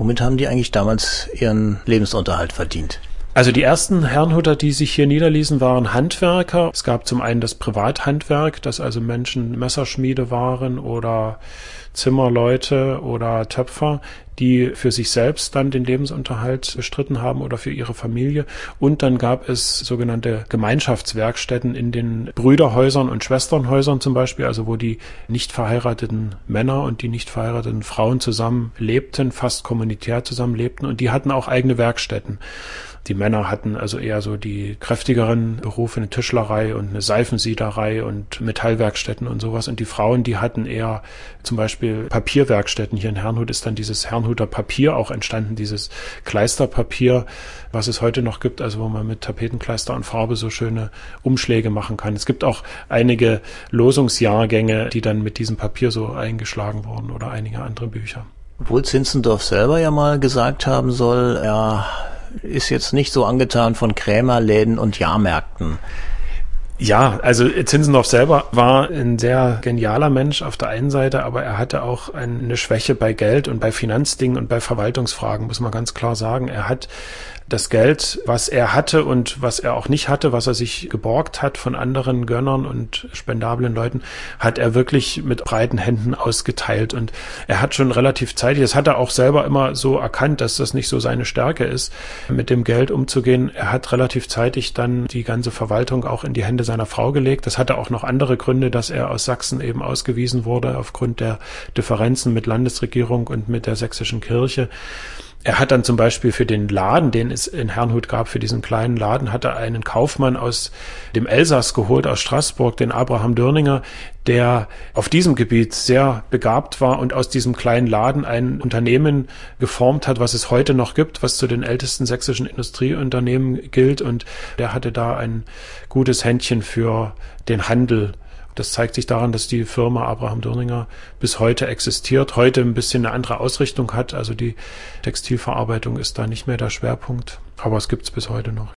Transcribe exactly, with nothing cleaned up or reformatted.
Womit haben die eigentlich damals ihren Lebensunterhalt verdient? Also die ersten Herrnhuter, die sich hier niederließen, waren Handwerker. Es gab zum einen das Privathandwerk, dass also Menschen Messerschmiede waren oder Zimmerleute oder Töpfer, die für sich selbst dann den Lebensunterhalt bestritten haben oder für ihre Familie. Und dann gab es sogenannte Gemeinschaftswerkstätten in den Brüderhäusern und Schwesternhäusern zum Beispiel, also wo die nicht verheirateten Männer und die nicht verheirateten Frauen zusammen lebten, fast kommunitär zusammen lebten, und die hatten auch eigene Werkstätten. Die Männer hatten also eher so die kräftigeren Berufe, eine Tischlerei und eine Seifensiederei und Metallwerkstätten und sowas. Und die Frauen, die hatten eher zum Beispiel Papierwerkstätten. Hier in Herrnhut ist dann dieses Herrnhuter Papier auch entstanden, dieses Kleisterpapier, was es heute noch gibt, also wo man mit Tapetenkleister und Farbe so schöne Umschläge machen kann. Es gibt auch einige Losungsjahrgänge, die dann mit diesem Papier so eingeschlagen wurden, oder einige andere Bücher. Obwohl Zinzendorf selber ja mal gesagt haben soll, er ist jetzt nicht so angetan von Krämerläden und Jahrmärkten. Ja, also Zinzendorf selber war ein sehr genialer Mensch auf der einen Seite, aber er hatte auch eine Schwäche bei Geld und bei Finanzdingen und bei Verwaltungsfragen, muss man ganz klar sagen. Er hat das Geld, was er hatte und was er auch nicht hatte, was er sich geborgt hat von anderen Gönnern und spendablen Leuten, hat er wirklich mit breiten Händen ausgeteilt. Und er hat schon relativ zeitig, das hat er auch selber immer so erkannt, dass das nicht so seine Stärke ist, mit dem Geld umzugehen. Er hat relativ zeitig dann die ganze Verwaltung auch in die Hände seiner Frau gelegt. Das hatte auch noch andere Gründe, dass er aus Sachsen eben ausgewiesen wurde aufgrund der Differenzen mit Landesregierung und mit der sächsischen Kirche. Er hat dann zum Beispiel für den Laden, den es in Herrnhut gab, für diesen kleinen Laden, hat er einen Kaufmann aus dem Elsass geholt, aus Straßburg, den Abraham Dörninger, der auf diesem Gebiet sehr begabt war und aus diesem kleinen Laden ein Unternehmen geformt hat, was es heute noch gibt, was zu den ältesten sächsischen Industrieunternehmen gilt. Und der hatte da ein gutes Händchen für den Handel. Das zeigt sich daran, dass die Firma Abraham Dörninger bis heute existiert, heute ein bisschen eine andere Ausrichtung hat. Also die Textilverarbeitung ist da nicht mehr der Schwerpunkt, aber es gibt es bis heute noch.